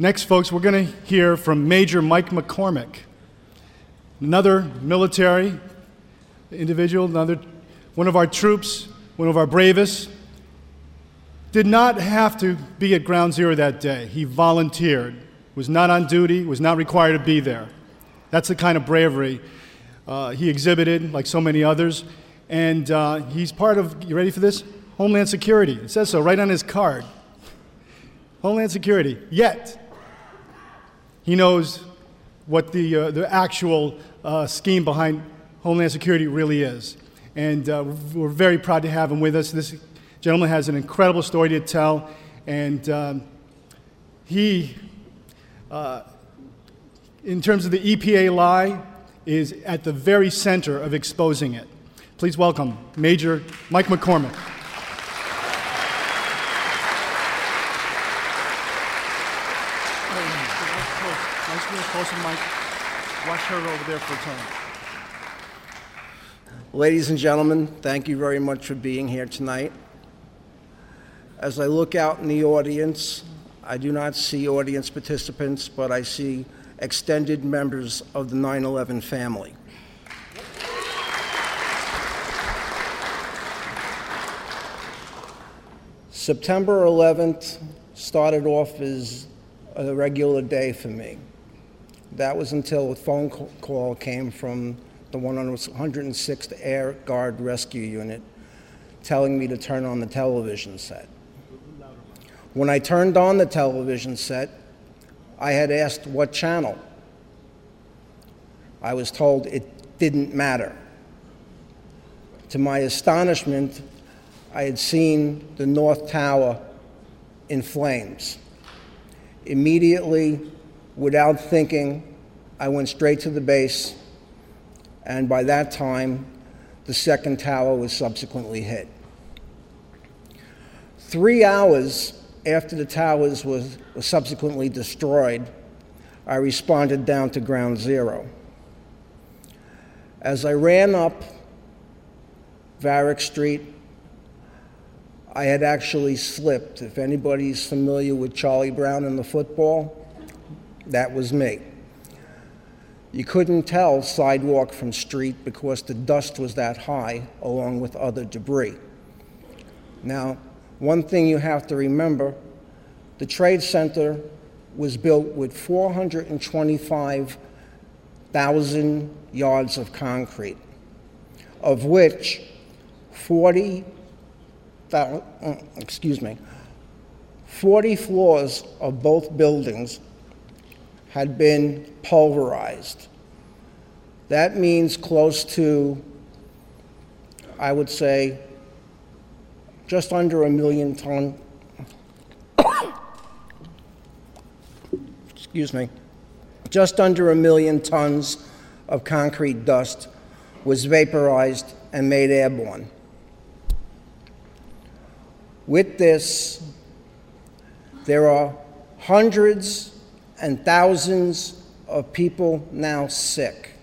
Next, folks, we're going to hear from Major Mike McCormick, another military individual, one of our troops, one of our bravest. Did not have to be at Ground Zero that day. He volunteered, was not on duty, was not required to be there. That's the kind of bravery he exhibited, like so many others. And he's part of, you ready for this? Homeland Security. It says so right on his card. Homeland Security. Yet, he knows what the actual scheme behind Homeland Security really is. And we're very proud to have him with us. This gentleman has an incredible story to tell, and he, in terms of the EPA lie, is at the very center of exposing it. Please welcome Major Mike McCormick. Mike. Watch her over there for a time. Ladies and gentlemen, thank you very much for being here tonight. As I look out in the audience, I do not see audience participants, but I see extended members of the 9/11 family. September 11th started off as a regular day for me. That was until a phone call came from the 106th Air Guard Rescue Unit telling me to turn on the television set. When I turned on the television set, I had asked what channel. I was told it didn't matter. To my astonishment, I had seen the North Tower in flames. Immediately, without thinking, I went straight to the base, and by that time, the second tower was subsequently hit. 3 hours after the towers were subsequently destroyed, I responded down to Ground Zero. As I ran up Varick Street, I had actually slipped. If anybody's familiar with Charlie Brown and the football, that was me. You couldn't tell sidewalk from street because the dust was that high, along with other debris. Now, one thing you have to remember, the Trade Center was built with 425,000 yards of concrete, of which 40 floors of both buildings had been pulverized. That means close to, I would say, just under 1 million ton, just under 1 million tons of concrete dust was vaporized and made airborne. With this, there are hundreds and thousands of people now sick.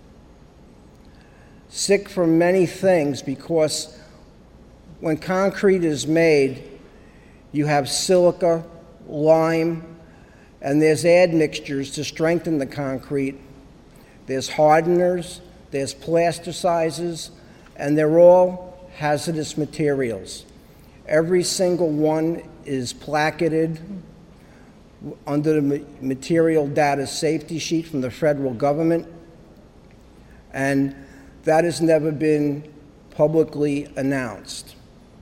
Sick from many things, because when concrete is made, you have silica, lime, and there's admixtures to strengthen the concrete. There's hardeners, there's plasticizers, and they're all hazardous materials. Every single one is placketed under the material data safety sheet from the federal government, and that has never been publicly announced.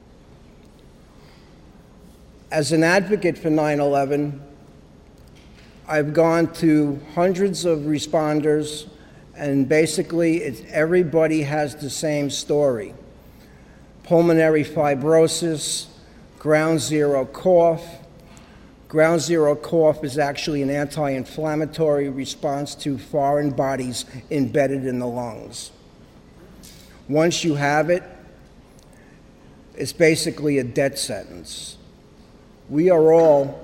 As an advocate for 9/11, I've gone to hundreds of responders, and basically everybody has the same story. Pulmonary fibrosis, ground zero cough. Ground zero cough is actually an anti-inflammatory response to foreign bodies embedded in the lungs. Once you have it, it's basically a death sentence. We are all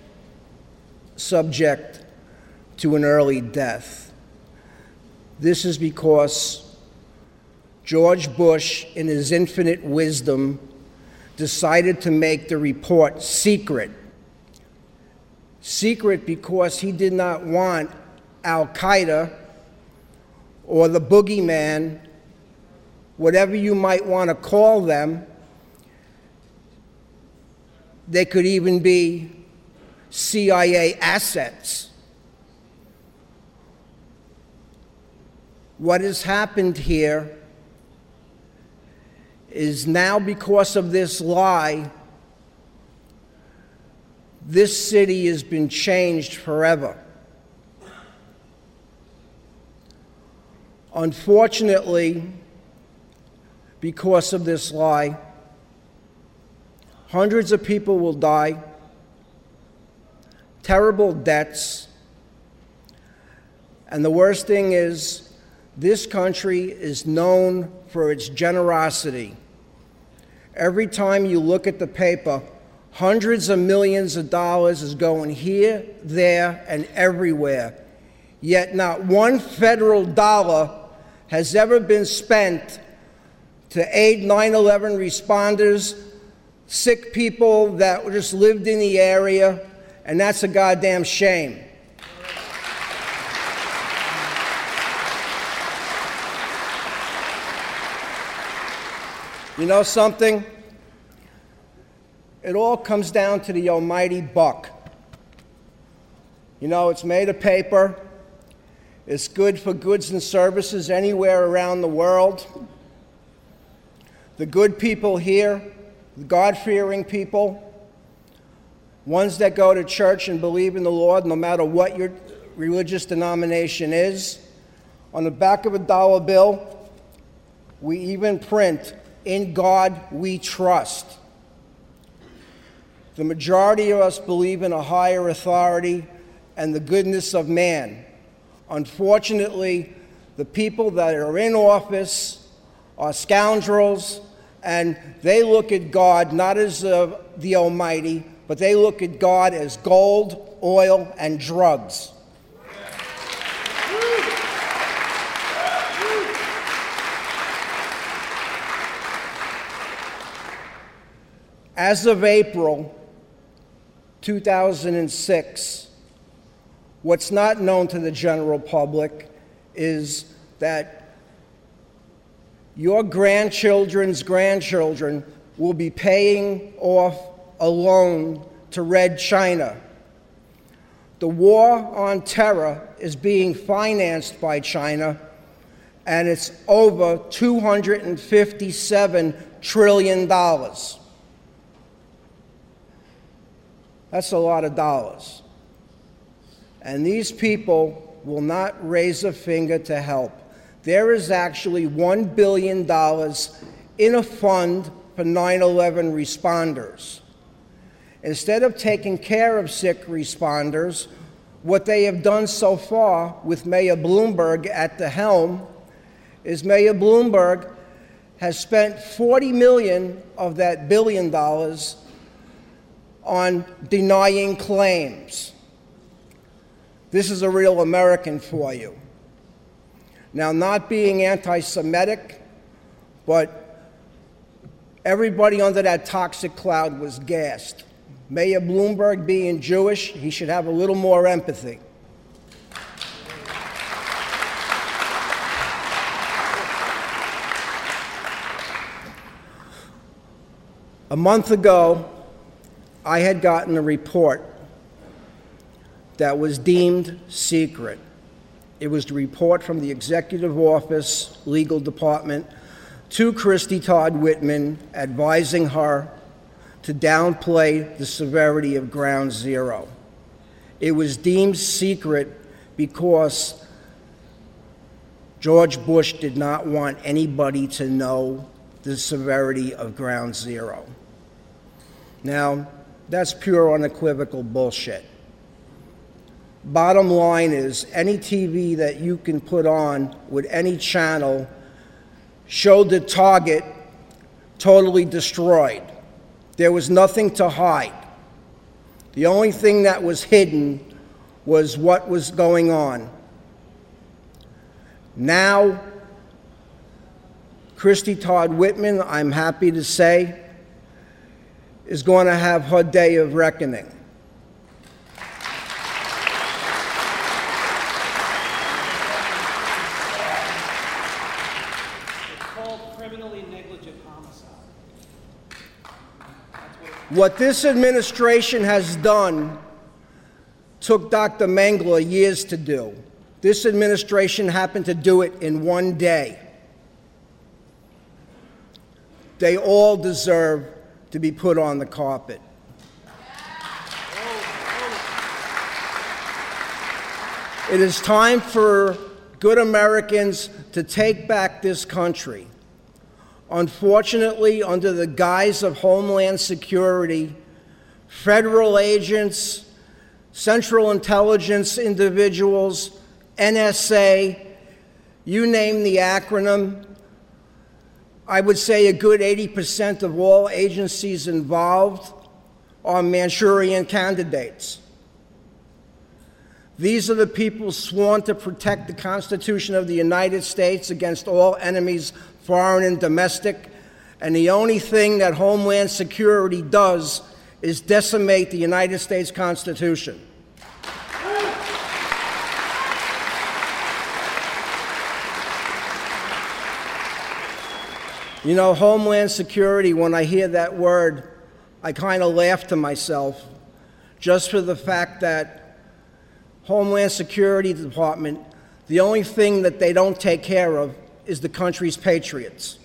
subject to an early death. This is because George Bush, in his infinite wisdom, decided to make the report secret Secret because he did not want Al-Qaeda or the boogeyman, whatever you might want to call them. They could even be CIA assets. What has happened here is now, because of this lie, this city has been changed forever. Unfortunately, because of this lie, hundreds of people will die, terrible deaths, and the worst thing is, this country is known for its generosity. Every time you look at the paper, hundreds of millions of dollars is going here, there, and everywhere. Yet not one federal dollar has ever been spent to aid 9/11 responders, sick people that just lived in the area, and that's a goddamn shame. You know something? It all comes down to the almighty buck. You know, it's made of paper. It's good for goods and services anywhere around the world. The good people here, the God-fearing people, ones that go to church and believe in the Lord no matter what your religious denomination is. On the back of a dollar bill, we even print, "In God we trust." The majority of us believe in a higher authority and the goodness of man. Unfortunately, the people that are in office are scoundrels, and they look at God not as the Almighty, but they look at God as gold, oil, and drugs. As of April 2006, what's not known to the general public is that your grandchildren's grandchildren will be paying off a loan to Red China. The war on terror is being financed by China, and it's over $257 trillion. That's a lot of dollars. And these people will not raise a finger to help. There is actually $1 billion in a fund for 9/11 responders. Instead of taking care of sick responders, what they have done so far with Mayor Bloomberg at the helm is Mayor Bloomberg has spent $40 million of that $1 billion on denying claims. This is a real American for you. Now, not being anti-Semitic, but everybody under that toxic cloud was gassed. Mayor Bloomberg, being Jewish, he should have a little more empathy. A month ago, I had gotten a report that was deemed secret. It was the report from the Executive Office Legal Department to Christy Todd Whitman, advising her to downplay the severity of Ground Zero. It was deemed secret because George Bush did not want anybody to know the severity of Ground Zero. Now, that's pure unequivocal bullshit. Bottom line is, any TV that you can put on with any channel showed the target totally destroyed. There was nothing to hide. The only thing that was hidden was what was going on. Now, Christy Todd Whitman, I'm happy to say, is going to have her day of reckoning. What this administration has done took Dr. Mengele years to do. This administration happened to do it in one day. They all deserve to be put on the carpet. It is time for good Americans to take back this country. Unfortunately, under the guise of Homeland Security, federal agents, Central Intelligence individuals, NSA, you name the acronym, I would say a good 80% of all agencies involved are Manchurian candidates. These are the people sworn to protect the Constitution of the United States against all enemies, foreign and domestic, and the only thing that Homeland Security does is decimate the United States Constitution. You know, Homeland Security, when I hear that word, I kind of laugh to myself, just for the fact that Homeland Security Department, the only thing that they don't take care of is the country's patriots.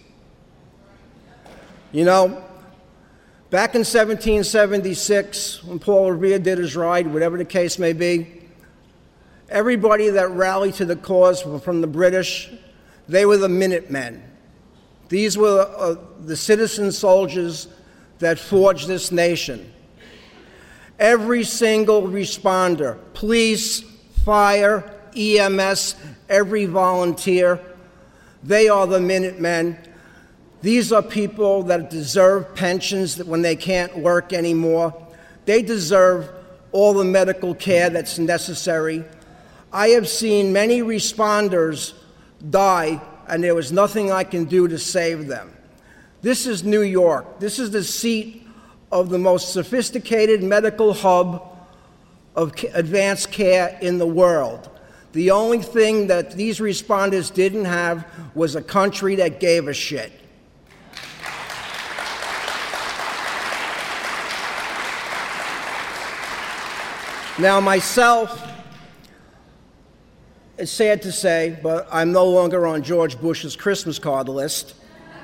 You know, back in 1776, when Paul Revere did his ride, whatever the case may be, everybody that rallied to the cause from the British, they were the Minutemen. These were the citizen soldiers that forged this nation. Every single responder, police, fire, EMS, every volunteer, they are the Minutemen. These are people that deserve pensions when they can't work anymore. They deserve all the medical care that's necessary. I have seen many responders die, and there was nothing I can do to save them. This is New York. This is the seat of the most sophisticated medical hub of advanced care in the world. The only thing that these responders didn't have was a country that gave a shit. Now, myself, it's sad to say, but I'm no longer on George Bush's Christmas card list.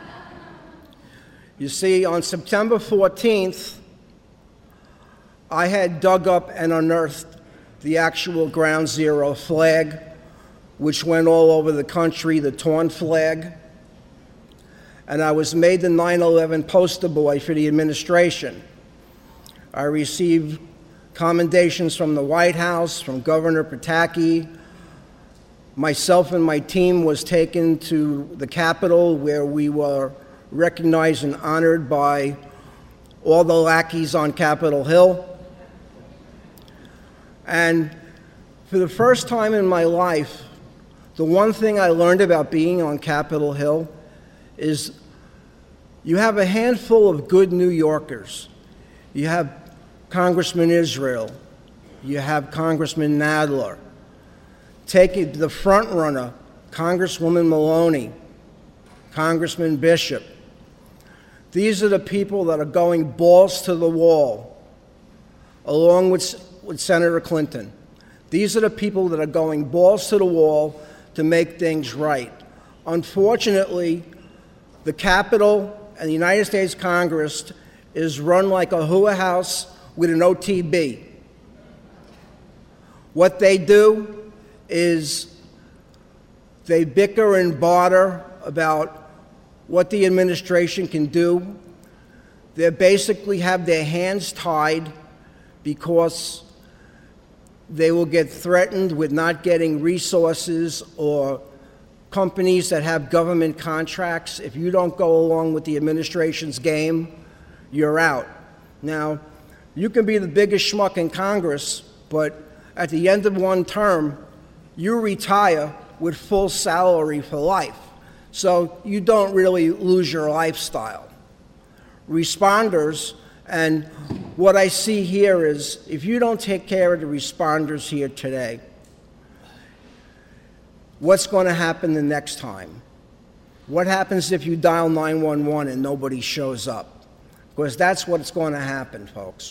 You see, on September 14th, I had dug up and unearthed the actual Ground Zero flag, which went all over the country, the torn flag. And I was made the 9/11 poster boy for the administration. I received commendations from the White House, from Governor Pataki. Myself and my team was taken to the Capitol, where we were recognized and honored by all the lackeys on Capitol Hill. And for the first time in my life, the one thing I learned about being on Capitol Hill is you have a handful of good New Yorkers. You have Congressman Israel. You have Congressman Nadler. Take the front runner, Congresswoman Maloney, Congressman Bishop. These are the people that are going balls to the wall, along with Senator Clinton. These are the people that are going balls to the wall to make things right. Unfortunately, the Capitol and the United States Congress is run like a hula house with an OTB. What they do is they bicker and barter about what the administration can do. They basically have their hands tied because they will get threatened with not getting resources or companies that have government contracts. If you don't go along with the administration's game, you're out. Now, you can be the biggest schmuck in Congress, but at the end of one term, you retire with full salary for life. So you don't really lose your lifestyle. Responders, and what I see here is if you don't take care of the responders here today, what's going to happen the next time? What happens if you dial 911 and nobody shows up? because that's what's going to happen, folks.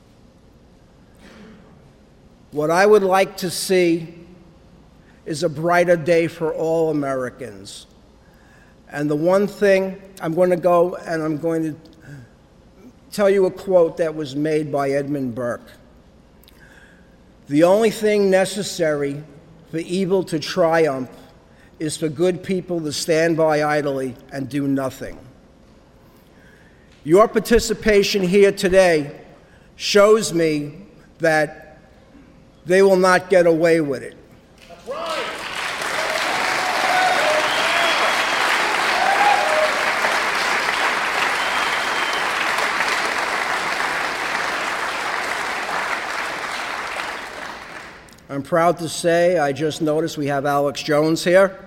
What I would like to see is a brighter day for all Americans. And the one thing, I'm going to go and I'm going to tell you a quote that was made by Edmund Burke. The only thing necessary for evil to triumph is for good people to stand by idly and do nothing. Your participation here today shows me that they will not get away with it. That's right. I'm proud to say, I just noticed we have Alex Jones here.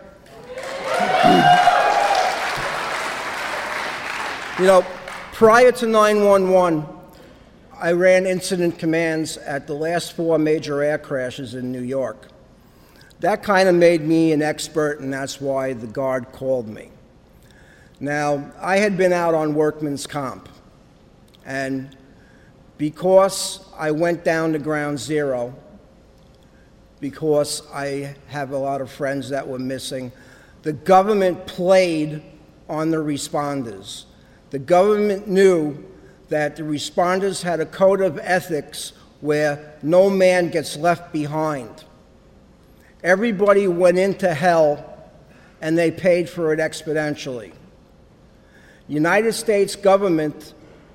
You know, prior to 9/11, I ran incident commands at the last 4 major air crashes in New York. That kind of made me an expert, and that's why the Guard called me. Now, I had been out on workman's comp, and because I went down to ground zero, because I have a lot of friends that were missing, the government played on the responders. The government knew that the responders had a code of ethics where no man gets left behind. Everybody went into hell, and they paid for it exponentially. United States government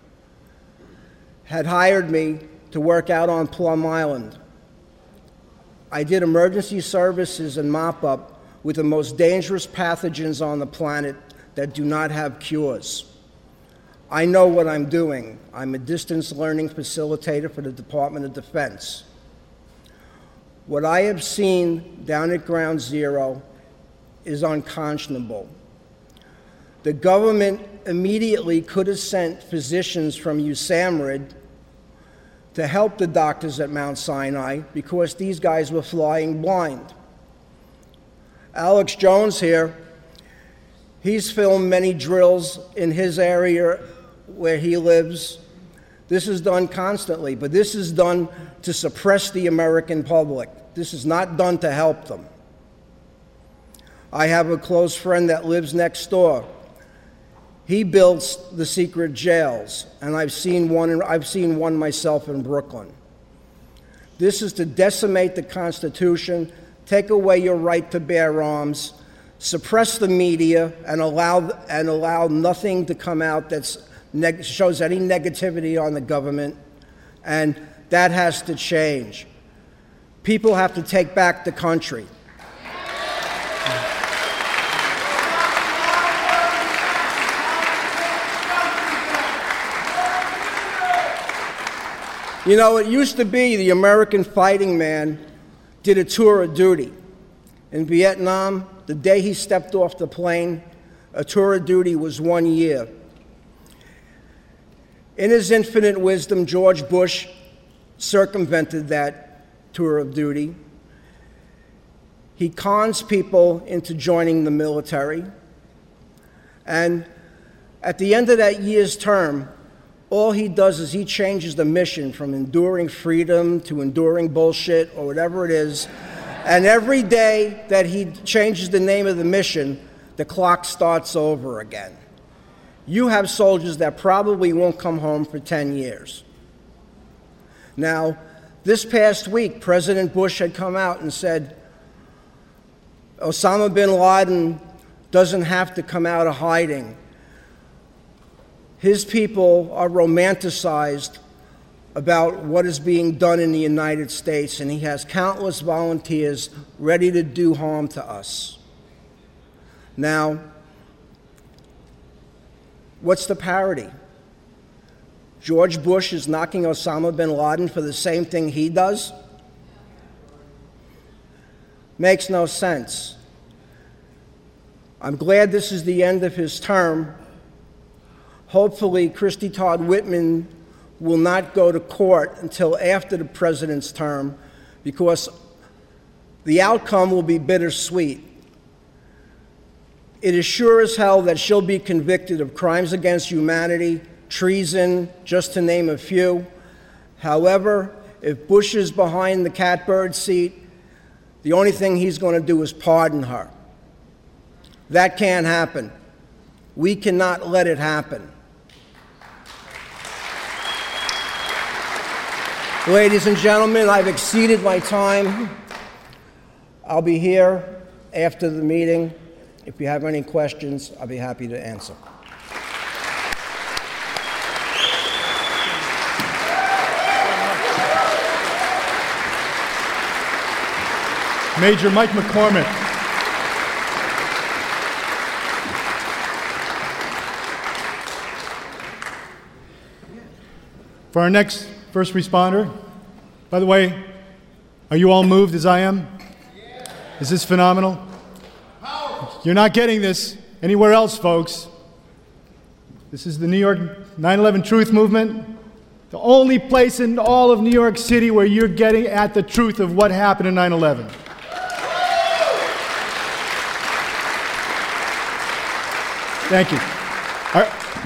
had hired me to work out on Plum Island. I did emergency services and mop-up with the most dangerous pathogens on the planet that do not have cures. I know what I'm doing. I'm a distance learning facilitator for the Department of Defense. What I have seen down at Ground Zero is unconscionable. The government immediately could have sent physicians from USAMRIID to help the doctors at Mount Sinai because these guys were flying blind. Alex Jones here, he's filmed many drills in his area where he lives. This is done constantly, but this is done to suppress the American public. This is not done to help them. I have a close friend that lives next door. He builds the secret jails, and I've seen one myself in Brooklyn. This is to decimate the Constitution, take away your right to bear arms, suppress the media, and allow nothing to come out that shows any negativity on the government, and that has to change. People have to take back the country. You know, it used to be the American fighting man did a tour of duty. In Vietnam, the day he stepped off the plane, a tour of duty was 1 year. In his infinite wisdom, George Bush circumvented that tour of duty. He cons people into joining the military. And at the end of that year's term, all he does is he changes the mission from enduring freedom to enduring bullshit or whatever it is. And every day that he changes the name of the mission, the clock starts over again. You have soldiers that probably won't come home for 10 years. Now, this past week, President Bush had come out and said, Osama bin Laden doesn't have to come out of hiding. His people are romanticized about what is being done in the United States, and he has countless volunteers ready to do harm to us. Now, what's the parody? George Bush is knocking Osama bin Laden for the same thing he does? Makes no sense. I'm glad this is the end of his term. Hopefully, Christy Todd Whitman will not go to court until after the president's term, because the outcome will be bittersweet. It is sure as hell that she'll be convicted of crimes against humanity, treason, just to name a few. However, if Bush is behind the catbird seat, the only thing he's going to do is pardon her. That can't happen. We cannot let it happen. Ladies and gentlemen, I've exceeded my time. I'll be here after the meeting. If you have any questions, I'll be happy to answer. Major Mike McCormick. For our next first responder, by the way, are you all moved as I am? Is this phenomenal? You're not getting this anywhere else, folks. This is the New York 9/11 Truth Movement, the only place in all of New York City where you're getting at the truth of what happened in 9/11. Thank you.